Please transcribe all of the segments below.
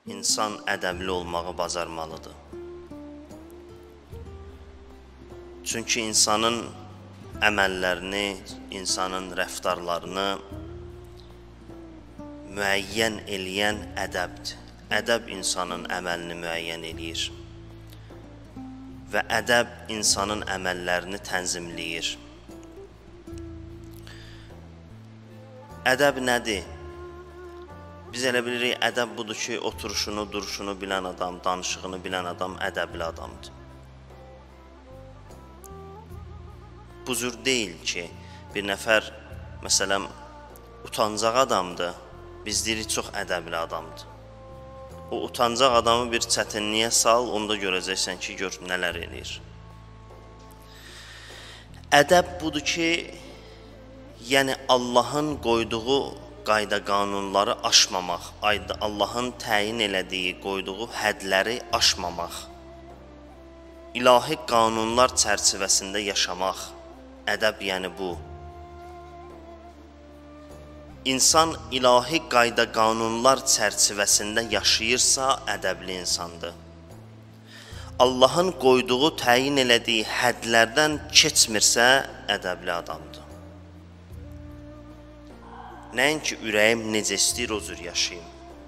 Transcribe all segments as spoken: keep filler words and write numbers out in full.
insan ədəbli olmağı bacarmalıdır. Çünki insanın əməllərini, insanın rəftarlarını müəyyən eləyən ədəbdir. Ədəb insanın əməlini müəyyən eləyir və ədəb insanın əməllərini tənzimləyir. Ədəb nədir? Biz elə bilirik, ədəb budur ki, oturuşunu, duruşunu bilən adam, danışığını bilən adam ədəbli adamdır. Bu cür deyil ki, bir nəfər, məsələn, utancaq adamdır, biz deyirik, çox ədəbli adamdır. O utancaq adamı bir çətinliyə sal, onda görəcəksən ki, gör nələr eləyir. Ədəb budur ki, yəni Allahın qoyduğu qayda qanunları aşmamaq, Allahın təyin elədiyi, qoyduğu hədləri aşmamaq, ilahi qanunlar çərçivəsində yaşamaq, ədəb yəni bu. İnsan ilahi qayda qanunlar çərçivəsində yaşayırsa, ədəbli insandır. Allahın qoyduğu, təyin elədiyi hədlərdən keçmirsə, ədəbli adamdır. Nəinki ürəyim necə istəyir, o cür yaşayım.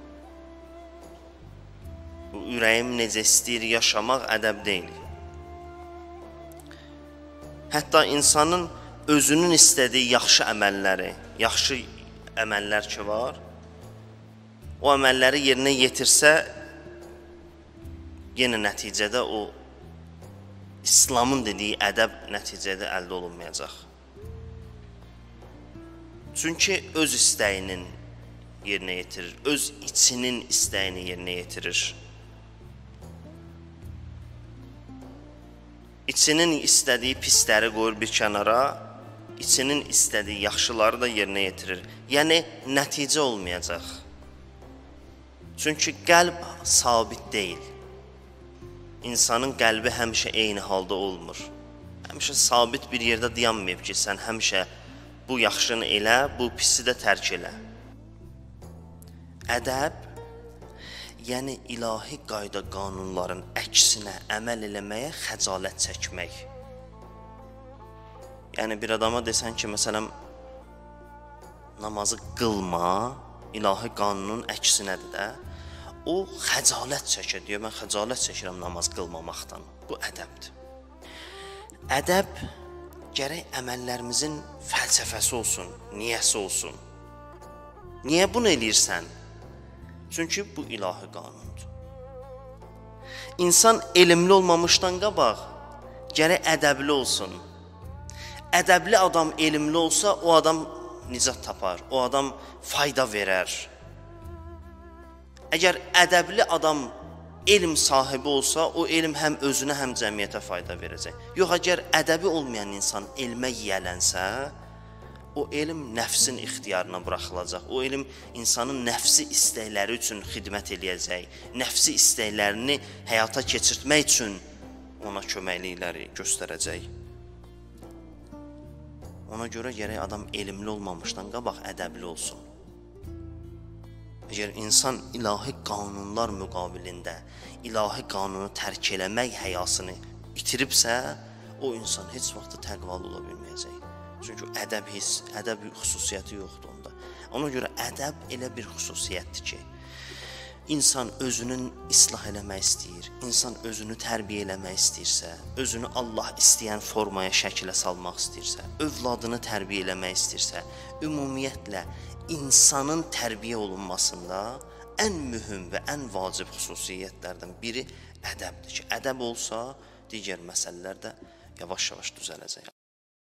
Bu ürəyim necə istəyir yaşamaq ədəb deyil. Hətta insanın özünün istədiyi yaxşı əməlləri, yaxşı əməllər ki var, o əməlləri yerinə yetirsə, yenə nəticədə o İslamın dediyi ədəb nəticədə əldə olunmayacaq. Çünki öz istəyinin yerinə yetirir, öz içinin istəyini yerinə yetirir. İçinin istədiyi pisləri qoyur bir kənara, içinin istədiyi yaxşıları da yerinə yetirir. Yəni, nəticə olmayacaq. Çünki qəlb sabit deyil. İnsanın qəlbi həmişə eyni halda olmur. Həmişə sabit bir yerdə dayanmayıb ki, sən həmişə bu yaxşını elə, bu pisi də tərk elə. Ədəb, yəni ilahi qayda qanunların əksinə əməl eləməyə xəcalət çəkmək. Yəni bir adama desən ki, məsələn, namazı qılma, ilahi qanunun əksinədir də, o xəcalət çəkir, deyir, mən xəcalət çəkirəm namaz qılmamaqdan. Bu ədəbdir. Ədəb gərək əməllərimizin fəlsəfəsi olsun, niyəsi olsun. Niyə bunu eləyirsən? Çünki bu ilahi qanundur. İnsan elmli olmamışdan qabaq, gərək ədəbli olsun. Ədəbli adam elmli olsa, o adam nicat tapar, o adam fayda verər. Əgər ədəbli adam elm sahibi olsa, o elm həm özünə, həm cəmiyyətə fayda verəcək. Yox, əgər ədəbi olmayan insan elmə yiyələnsə, o elm nəfsin ixtiyarına buraxılacaq. O elm insanın nəfsi istəkləri üçün xidmət eləyəcək. Nəfsi istəklərini həyata keçirtmək üçün ona köməklikləri göstərəcək. Ona görə gərək adam elmli olmamışdan qabaq ədəbli olsun. Əgər insan ilahi qanunlar müqabilində ilahi qanunu tərk eləmək həyasını itiribsə, o insan heç vaxt təqvalı ola bilməyəcək. Çünki ədəb hiss, ədəb xüsusiyyəti yoxdur onda. Ona görə ədəb elə bir xüsusiyyətdir ki, insan özünün islah eləmək istəyir, insan özünü tərbiyə eləmək istəyirsə, özünü Allah istəyən formaya, şəkilə salmaq istəyirsə, övladını tərbiyə eləmək istəyirsə, ümumiyyətlə insanın tərbiyə olunmasında ən mühüm və ən vacib xüsusiyyətlərdən biri ədəbdir ki, ədəb olsa, digər məsələlər də yavaş-yavaş düzələcək.